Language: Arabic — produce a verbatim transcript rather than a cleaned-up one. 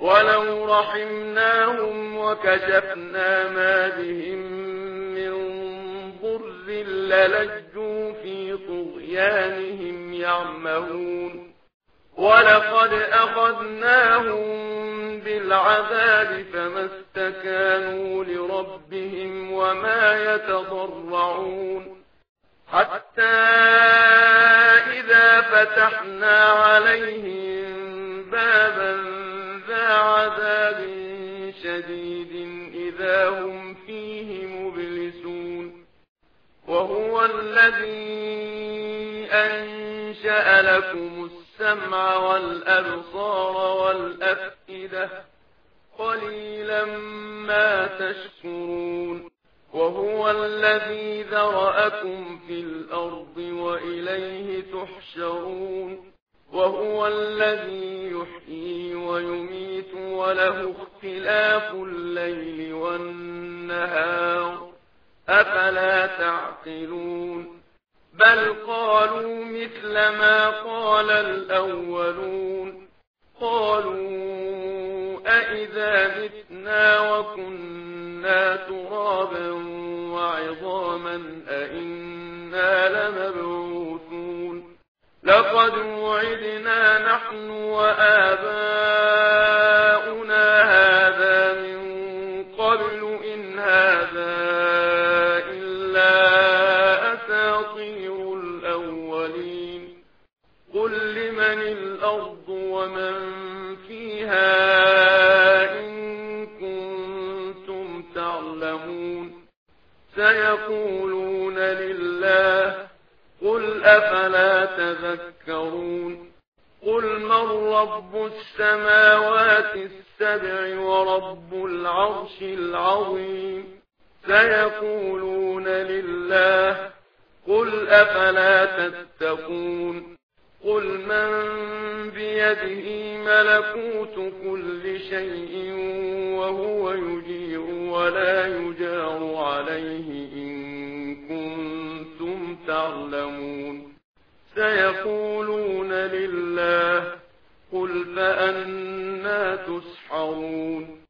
ولو رحمناهم وكشفنا ما بهم من ضر للجوا في طغيانهم يعمهون ولقد أخذناهم بالعذاب فما استكانوا لربهم وما يتضرعون حتى إذا فتحنا عليهم بابا ذا عذاب شديد إذا هم فيه مبلسون وهو الذي أنشأ لكم السمع والأبصار والأفئدة قليلا ما تشكرون وهو الذي ذرأكم في الأرض وإليه تحشرون وهو الذي يحيي ويميت وله اختلاف الليل والنهار أفلا تعقلون بل قالوا مثل ما قال الأولون قالوا أئذا متنا وكنا ترابا وعظاما أئنا لمبعوثون لقد وعدنا نحن وآباؤنا هذا من قبل إن هذا إلا أساطير الأولين قل لمن الأرض ومن فيها إن كنتم تعلمون سيقولون لله قل أفلا تذكرون قل من رب السماوات السبع ورب العرش العظيم سيقولون لله قل أفلا تتقون قل من بيده ملكوت كل شيء وهو يجير ولا يجار عليه إن كنتم تعلمون سيقولون لله قل فأنى تسحرون